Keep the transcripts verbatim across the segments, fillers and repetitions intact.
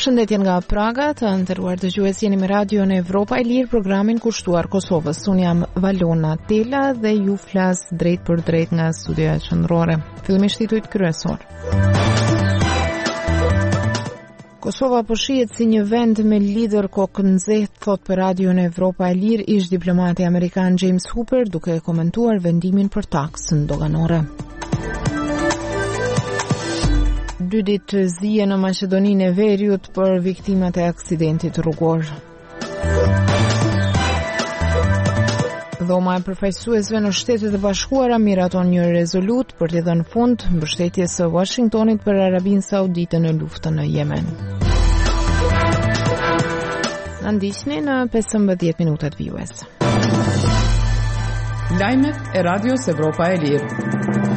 Përshëndetje nga Praga, të nderuar dëgjues, jeni me Radio në Evropa e Lirë, programin kushtuar Kosovës. Unë jam Valona Tela dhe ju flas drejt për drejt nga studioja qendrore. Fillimisht titujt kryesor. Kosova po shihet si një vend me lider kokë nxehtë, thot për Radio në Evropa e Lirë ish diplomati amerikan James Hooper, duke komentuar vendimin për taksën doganore. Dy ditë zije në Maqedoninë e Veriut për viktimat e aksidentit rrugor. Dhoma e përfaqësuesve në Shtetet e Bashkuara miraton një rezolut për t'i dhënë fund mbështetjes së Washingtonit për Arabinë Saudite në luftën në Yemen. Na ndiqni në pesëmbëdhjetë minutat vijues. Lajmet e Radios Evropa e Lirë.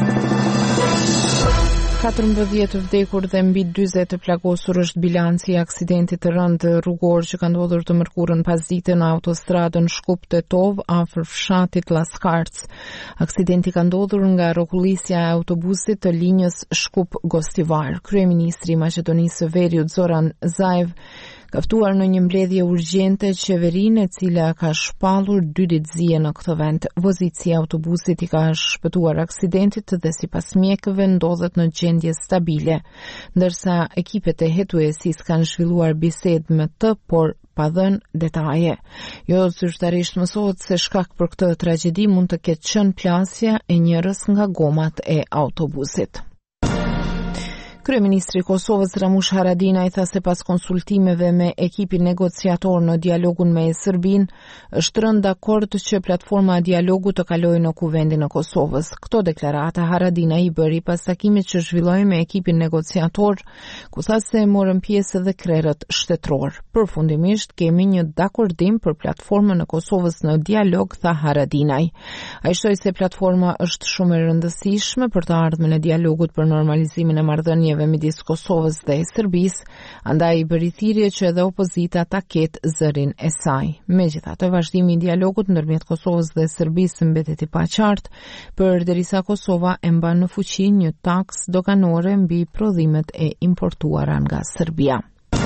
katërmbëdhjetë vdekur dhe mbi dyzet të plagosur është bilanci i aksidentit të rëndë rrugor që ka ndodhur të mërkurën pasdite në autostradën Shkup-Tetov afër fshatit Laskarc. Aksidenti ka ndodhur nga rrokullisja e autobusit të linjës Shkup-Gostivar. Kryeministri i Maqedonisë së Veriut Zoran Zaev ka ftuar në një mbledhje urgjente qeverinë e cila ka shpallur dy ditë zije në këtë vend. Vozitësi i autobusit i ka shpëtuar aksidentit dhe sipas mjekëve ndodhet në gjendje stabile, ndërsa ekipet e hetuesisë kanë zhvilluar bisedë me të, por pa dhënë detaje. Jo zyrtarisht mësohet se shkak për këtë tragjedi mund të ketë qenë plasja e njërës nga gomat e autobusit. Kryeministri i Kosovës Ramush Haradinaj tha se pas konsultimeve me ekipin negociator në dialogun me Serbinë, është rënë dakord që platforma e dialogut të kalojë në Kuvendin e Kosovës. Këto deklarata Haradinaj i bëri pas takimit që zhvilloi me ekipin negociator, ku tha se morën pjesë edhe krerët shtetëror. Përfundimisht kemi një dakordim për platformën e Kosovës në dialog, tha Haradinaj. Ai shtoi se platforma është shumë e rëndësishme për të ardhmen e dialogut për normalizimin e marrëdhënieve midis Kosovës dhe Serbisë, andaj bëri thirrje që edhe opozita ta ketë zërin e saj. Megjithatë, vazhdimi i dialogut ndërmjet Kosovës dhe Serbisë mbetet i paqartë, përderisa Kosova e mban në fuqi një taksë doganore mbi prodhimet e importuara nga Serbia.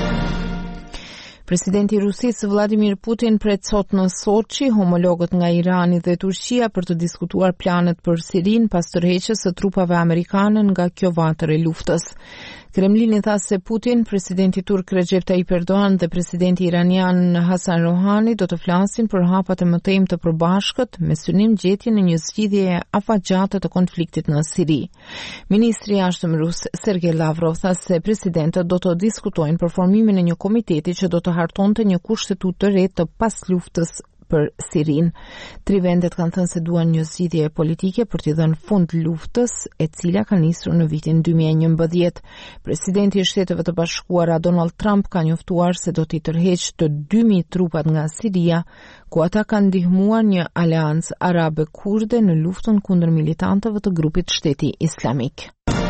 Presidenti i Rusisë Vladimir Putin pret sot në Soçi homologët nga Irani dhe Turqia për të diskutuar planet për Sirinë pas tërheqjes së trupave amerikane nga kjo vatër e luftës. Kremlini tha se Putin, presidenti turk Recep Tayyip Erdogan dhe presidenti iranian Hasan Rouhani do të flasin për hapat e mëtejmë të përbashkët me synim gjetjen e një zgjidhjeje afatgjate të konfliktit në Siri. Ministri i Jashtëm rus Sergej Lavrov tha se presidentët do të diskutojnë për formimin e një komiteti që do të hartonte një kushtetutë të re të pasluftës për Sirinë. Tri vendet kanë thënë se duan një zgjidhje politike për t'i dhënë fund luftës, e cila ka nisur në vitin dy mijë e njëmbëdhjetë. Presidenti i Shteteve të Bashkuara Donald Trump ka njoftuar se do t'i tërheqë të dy mijë trupat nga Siria, ku ata kanë ndihmuar një aleancë arabe kurde në luftën kundër militantëve të grupit Shteti Islamik.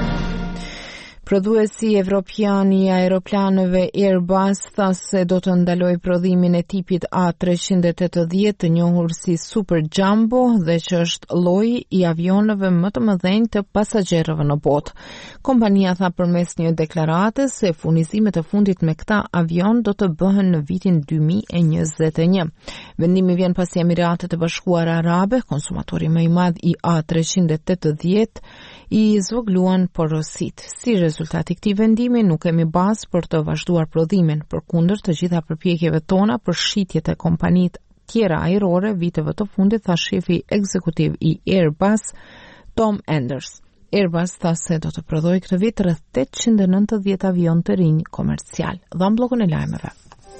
Prodhuesi evropian i aeroplaneve Airbus tha se do të ndaloj prodhimin e tipit A treqind e tetëdhjetë, të njohur si Super Jumbo, dhe që është lloji i avionëve më të mëdhenj të pasagjerëve në botë. Kompania tha përmes një deklarate se furnizimet e fundit me këta avion do të bëhen në vitin dy mijë e njëzet e një. Vendimi vjen pasi Emiratet e Bashkuara Arabe, konsumatori më i madh i A treqind e tetëdhjetë, i zvogluan porositë. Si rezultati i këtij vendimi nuk kemi bazë për të vazhduar prodhimin, përkundër të gjitha përpjekjeve tona për shitjet e kompanitë tjera ajrore viteve të fundit, tha shefi ekzekutiv i Airbus, Tom Enders. Airbus tha se do të prodhojë këtë vit rreth tetëqind e nëntëdhjetë avion të rinj komercial. Dham bllokun e lajmeve.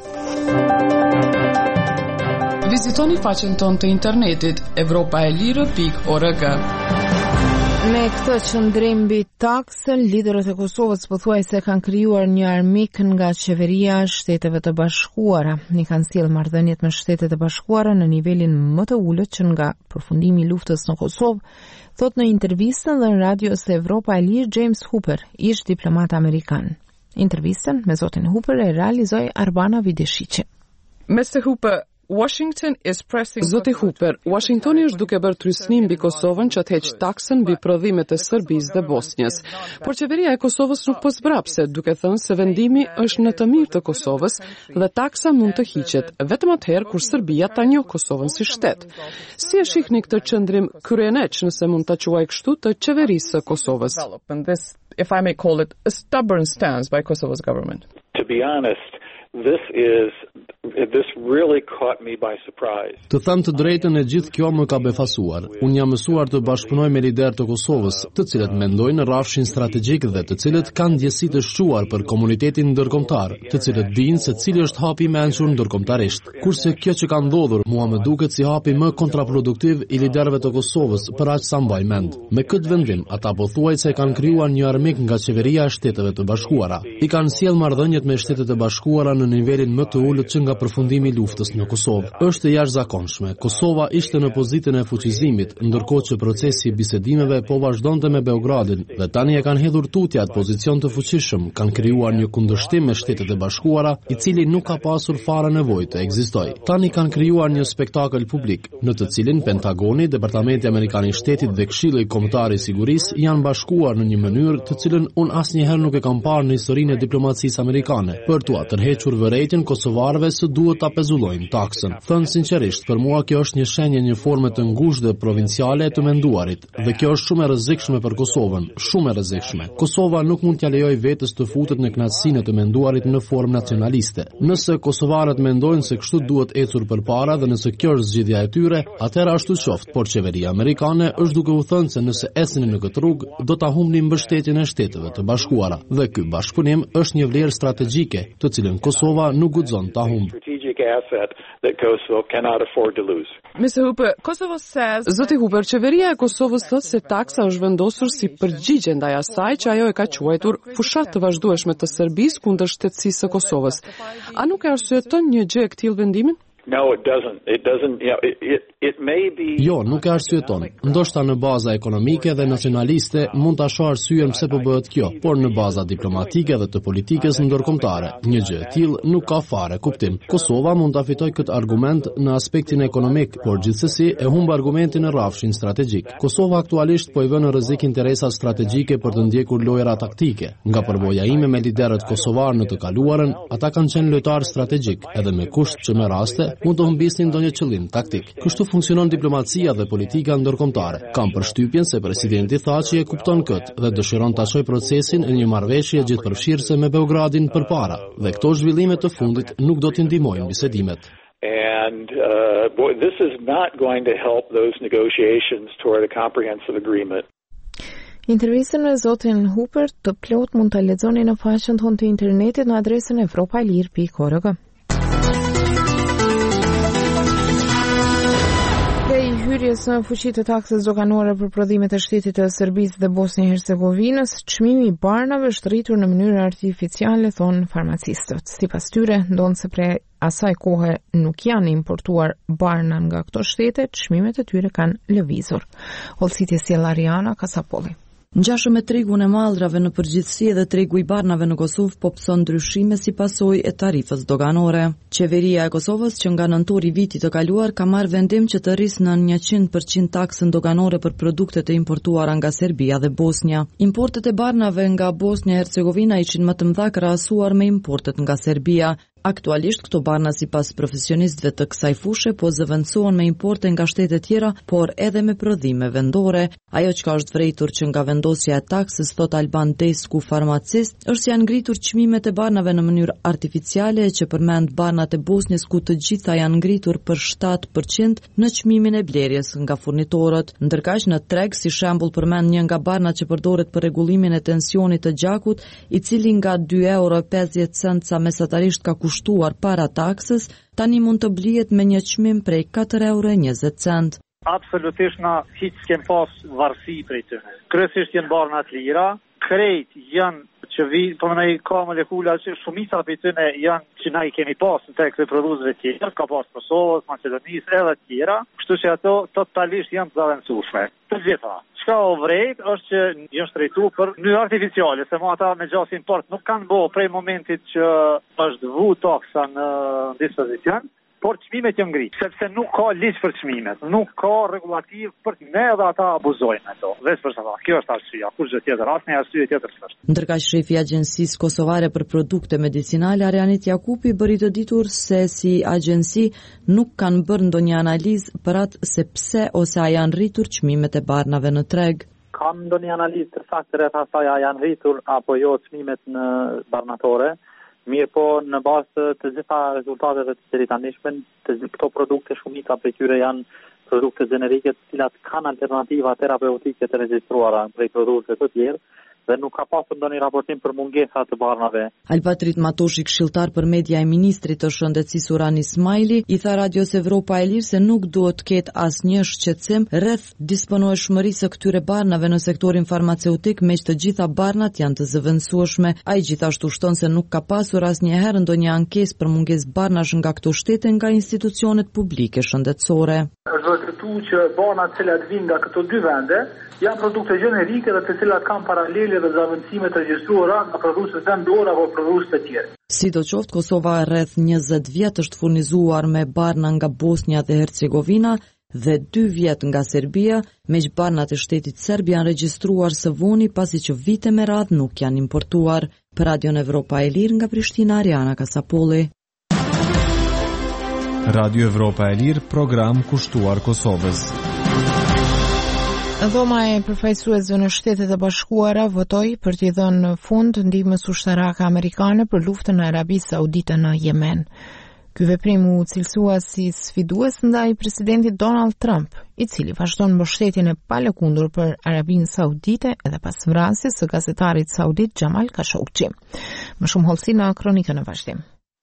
Vizitoni faqen tonë të internetit evropaelire pikë org. Me këtë qëndrim mbi taksën, liderët e Kosovës pothuajse kanë krijuar një armik nga qeveria e Shteteve të Bashkuara. Ni kanë sjellë marrëdhëniet me Shtetet e Bashkuara në nivelin më të ulët që nga përfundimi i luftës në Kosovë, thot në intervistën dhe në radios e Evropa e Lirë James Hooper, ish diplomat amerikan. Intervistën me zotin Hooper e realizoi Arbana Videshiqi. Mister Hooper, Washington is pressing Zoti Hooper, Washingtoni është duke bërë trysnim mbi Kosovën që të heq taksën mbi prodhimet e Serbisë dhe Bosnjës. Por qeveria e Kosovës nuk po zbrapse, duke thënë se vendimi është në të mirë të Kosovës dhe taksa mund të hiqet vetëm atëherë kur Serbia ta njohë Kosovën si shtet. Si e shihni këtë qendrim kryeneç, nëse mund ta quaj kështu, të qeverisë së Kosovës? This, if I may call it, a stubborn stance by Kosovo's government. To be honest, this is this really caught me by surprise. Të them të drejtën, e gjithë kjo më ka befasuar. Unë jam mësuar të bashkëpunoj me lider të Kosovës, të cilët mendojnë në rrafshin strategjik dhe të cilët kanë ndjesi të shquar për komunitetin ndërkombëtar, të cilët dinë se cili është hapi i mençur ndërkombëtarisht. Kurse kjo që ka ndodhur, mua më duket si hapi më kontraproduktiv i liderëve të Kosovës për aq sa mbaj mend. Me këtë vendim, ata pothuajse kanë krijuar një armik nga qeveria e Shteteve të Bashkuara. I kanë sjell marrëdhëniet me Shtetet e Bashkuara në nivelin më të ulët që nga përfundimi i luftës në Kosovë. Është e jashtëzakonshme. Kosova ishte në pozitën e fuqizimit, ndërkohë që procesi i bisedimeve po vazhdonte me Beogradin dhe tani e kanë hedhur tutja atë pozicion të fuqishëm, kanë krijuar një kundërshtim me Shtetet e Bashkuara, i cili nuk ka pasur fare nevojë të ekzistojë. Tani kanë krijuar një spektakël publik, në të cilin Pentagoni, Departamenti Amerikan i Shtetit dhe Këshilli Kombëtar i Sigurisë janë bashkuar në një mënyrë të cilën unë asnjëherë nuk e kam parë në historinë e diplomacisë amerikane, për t'u tërhequr vërejtjen kosovarëve se duhet ta pezullojnë taksën. Thënë sinqerisht, për mua kjo është një shenjë një forme të ngushtë dhe provinciale të menduarit, dhe kjo është shumë e rrezikshme për Kosovën, shumë e rrezikshme. Kosova nuk mund t'ja lejojë vetes të futet në kënaqësinë të menduarit në formë nacionaliste. Nëse kosovarët mendojnë se kështu duhet ecur përpara dhe nëse kjo është zgjidhja e tyre, atëherë ashtu qoftë, por qeveria amerikane është duke u thënë se nëse ecni në këtë rrugë, do ta humbni mbështetjen e Shteteve të Bashkuara, dhe ky bashkëpunim është një vlerë strategjike, të cilën Kosova nuk guxon ta humbë. mister Hooper, Kosovo says Zoti Hooper, qeveria e Kosovës thotë se taksa është vendosur si përgjigje ndaj asaj që ajo e ka quajtur fushat të vazhdueshme të Serbisë kundër shtetësisë së Kosovës. A nuk e arsyeton një gjë e këtillë vendimin? No, it doesn't. It doesn't, you know, it, it, it may be... Jo, nuk e arsyeton. Ndoshta në baza ekonomike dhe nacionaliste mund ta shoh arsyen pse po bëhet kjo, por në baza diplomatike dhe të politikës ndërkombëtare, një gjë e tillë nuk ka fare kuptim. Kosova mund ta fitojë këtë argument në aspektin ekonomik, por gjithsesi e humb argumentin në rrafshin strategjik. Kosova aktualisht po i vën në rrezik interesa strategjike për të ndjekur lojra taktike. Nga përvoja ime me liderët kosovar në të kaluarën, ata kanë qenë lojtar strategjik, edhe me kusht që me raste mund të humbisnin ndonjë qëllim taktik. Kështu funksionon diplomacia dhe politika ndërkombëtare. Kam përshtypjen se presidenti tha që e kupton këtë dhe dëshiron ta shojë procesin në një marrëveshje gjithëpërfshirëse me Beogradin përpara. Dhe këto zhvillime të fundit nuk do t'i ndihmojnë bisedimet. And uh, boy, this is not going to help those negotiations toward a comprehensive agreement. Intervistën me zotin Hooper të plot mund ta lexoni në faqen tonë të internetit në adresën evropalir pikë org. Hyrjes në fuqi të taksës doganore për prodhimet e shtetit të Serbisë dhe Bosnjë e Hercegovinës, çmimi i barnave është rritur në mënyrë artificiale, thonë farmacistët. Sipas tyre, ndonse prej asaj kohe nuk janë importuar barna nga këto shtete, çmimet e tyre kanë lëvizur. Holsitje sjell Ariana Kasapolli. Ngjashëm me tregun e mallrave në përgjithësi edhe tregu i barnave në Kosovë po pson ndryshime si pasojë e tarifës doganore. Qeveria e Kosovës që nga nëntori i vitit të kaluar ka marrë vendim që të rrisë në njëqind përqind taksën doganore për produktet e importuara nga Serbia dhe Bosnja. Importet e barnave nga Bosnja e Hercegovina ishin më të mëdha krahasuar me importet nga Serbia. Aktualisht këto barna sipas profesionistëve të kësaj fushë po zëvendësohen me importe nga shtete tjera, por edhe me prodhime vendore. Ajo çka është vërejtur që nga vendosja e taksës, thot Alban Desku, farmacist, është janë ngritur çmimet e barnave në mënyrë artificiale, që përmend barnat e Bosnjës ku të gjitha janë ngritur për shtatë përqind në çmimin e blerjes nga furnitorët. Ndërkaq në treg si shembull përmend një nga barnat që përdoret për rregullimin e tensionit të gjakut, i cili nga dy euro e pesëdhjetë cent sa mesatarisht ka kushtuar para taksës, tani mund të blihet me një çmim prej katër euro e njëzet cent. Absolutisht na hiç s'kem pas varësi prej tyre. Kryesisht janë barna të lira, krejt janë që vi, po më nëjë ka molekula që shumica për tyre janë që na i kemi pas në tek të produsve tjera, ka pas Kosovës, Macedonisë edhe tjera, kështu që ato totalisht janë të zavendësueshme. Të gjitha. Çka o vrejt është që janë shtrejtu për mënyrë artificiale, se ma ata me gjasë import nuk kanë bo prej momentit që është vu taksa në dispozicion, por çmimet janë ngritur, sepse nuk ka ligj për çmimet, nuk ka rregullativ për ne edhe ata abuzojnë ato. Veç për sa. Kjo është arsyeja, kur gjë tjetër, asnjë arsye tjetër s'është. Ndërkaq shefi i Agjencisë Kosovare për Produkte Medicinale Arianit Jakupi bëri të ditur se si agjenci nuk kanë bërë ndonjë analizë për atë se pse ose a janë rritur çmimet e barnave në treg. Kam ndonjë analizë të saktë rreth asaj a janë rritur apo jo çmimet në barnatore. Mirë po, në bazë të gjitha rezultateve të cilit anishmen, të këto produkte shumica prej tyre janë produkte generike të cilat kanë alternativa terapeutike të regjistruara prej produkteve të tjerë dhe nuk ka pasur ndonjë raportim për mungesa të barnave. Alpatrit Matoshi, këshilltar për media e ministrit të shëndetësisë Uran Ismaili, i tha Radios Evropa e Lirë se nuk duhet të ketë asnjë shqetësim rreth disponueshmërisë së këtyre barnave në sektorin farmaceutik, me që të gjitha barnat janë të zëvendësueshme. Ai gjithashtu shton se nuk ka pasur asnjëherë ndonjë ankesë për mungesë barnash nga këto shtete nga institucionet publike shëndetësore. Është vërtetuar që barnat të cilat vijnë nga këto dy vende janë produkte generike dhe të cilat kanë paralele dhe zavendësime të regjistruara nga producët vendor apo producët të tjerë. Sidoqoftë, Kosova rreth njëzet vjet është furnizuar me barna nga Bosnia dhe Hercegovina dhe dy vjet nga Serbia, meq barnat e shtetit serb janë regjistruar së voni pasi që vite me radhë nuk janë importuar. Për Radion Evropa e Lirë nga Prishtina, Ariana Kasapolli. Radio Evropa e Lirë, program kushtuar Kosovës. Dhoma e përfaqësuesve në Shtetet e Bashkuara votoi për t'i dhënë fund ndihmës ushtarake amerikane për luftën e Arabisë Saudite në Yemen. Ky veprim u cilësua si sfidues ndaj presidentit Donald Trump, i cili vazhdon mbështetjen e palëkundur për Arabinë Saudite edhe pas vrasjes së gazetarit saudit Jamal Khashoggi. Më shumë hollësi në kronikën e vazhdim.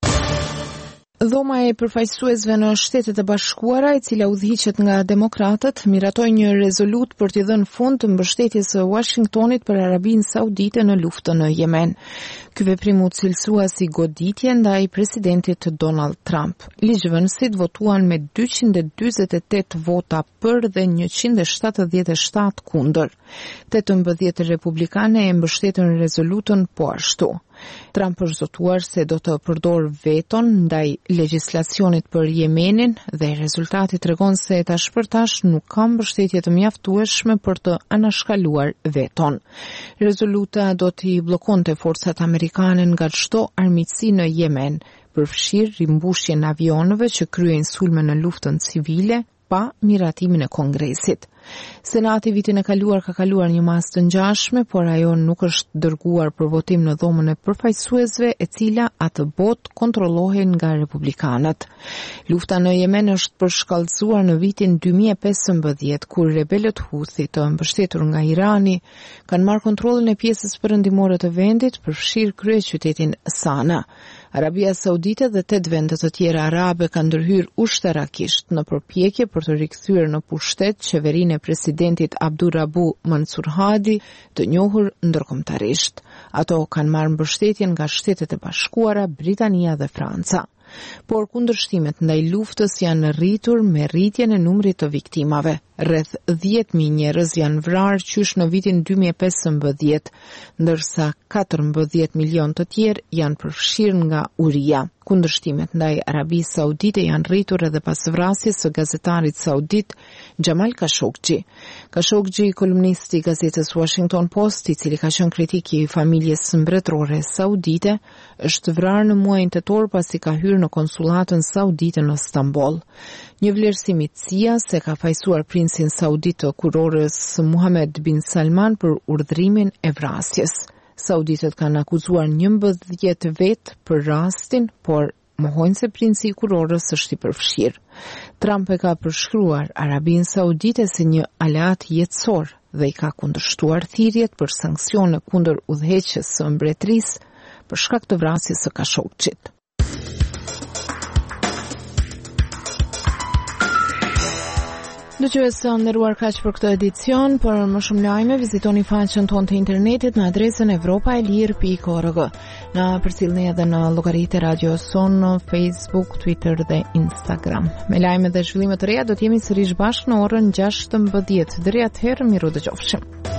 Dhoma e përfaqësuesve në Shtetet e Bashkuara, e cila udhëhiqet nga demokratët, miratoi një rezolut për t'i dhënë fund mbështetjes së Washingtonit për Arabinë Saudite në luftën në Yemen. Ky veprim u cilësua si goditje ndaj presidentit Donald Trump. Ligjvënësit votuan me dyqind e dyzet e tetë vota për dhe njëqind e shtatëdhjetë e shtatë kundër. tetëmbëdhjetë republikane e mbështetën rezolutën po ashtu. Trump është zotuar se do të përdor veton ndaj legjislacionit për Yemenin dhe rezultati tregon se tash për tash nuk ka mbështetje të mjaftueshme për të anashkaluar veton. Rezoluta do t'i bllokonte forcat amerikane nga çdo armiqësi në Yemen, përfshirë rimbushjen e avionëve që kryejnë sulme në luftën civile pa miratimin e Kongresit. Senati vitin e kaluar ka kaluar një masë të ngjashme, por ajo nuk është dërguar për votim në dhomën e përfaqësuesve, e cila atë botë kontrollohen nga republikanët. Lufta në Yemen është përshkallëzuar në vitin dy mijë e pesëmbëdhjetë, kur rebelët Houthi, të mbështetur nga Irani, kanë marrë kontrollin e pjesës perëndimore të vendit, përfshirë kryeqytetin Sana. Arabia Saudite dhe tetë vende të tjera arabe kanë ndërhyrë ushtarakisht në përpjekje për të rikthyer në pushtet qeverinë e presidentit Abdurabu Mansur Hadi, të njohur ndërkombëtarisht. Ato kanë marrë mbështetjen nga Shtetet e Bashkuara, Britania dhe Franca. Por kundërshtimet ndaj luftës janë rritur me rritjen e numrit të viktimave. Rreth dhjetë mijë njerëz janë vrarë qysh në vitin dy mijë e pesëmbëdhjetë, ndërsa katërmbëdhjetë milion të tjerë janë përfshirë nga uria. Kundërshtimet ndaj Arabisë Saudite janë rritur edhe pas vrasjes së gazetarit saudit Jamal Khashoggi. Khashoggi, kolumnisti i gazetës Washington Post, i cili ka qenë kritik i familjes mbretërore saudite, është vrarë në muajin tetor pasi ka hyrë në konsullatën saudite në Stamboll. Një vlerësim i C I A se ka fajsuar princin saudit të kurorës Muhammed bin Salman për urdhrimin e vrasjes. Sauditët kanë akuzuar njëmbëdhjetë vetë për rastin, por mohojnë se princi i kurorës është i përfshirë. Trump e ka përshkruar Arabinë Saudite si një aleat jetësor dhe i ka kundërshtuar thirrjet për sanksione kundër udhëheqjes së mbretërisë për shkak të vrasjes së Khashoggit. Dëgjues të nderuar, kaq për këtë edicion. Për më shumë lajme vizitoni faqen tonë të internetit në adresën evropa e lirë pikë org. Na përcjellni edhe në llogaritë Radio Son në Facebook, Twitter dhe Instagram. Me lajme dhe zhvillime të reja do të jemi sërish bashkë në orën gjashtëmbëdhjetë. Deri atëherë, miru dëgjofshim.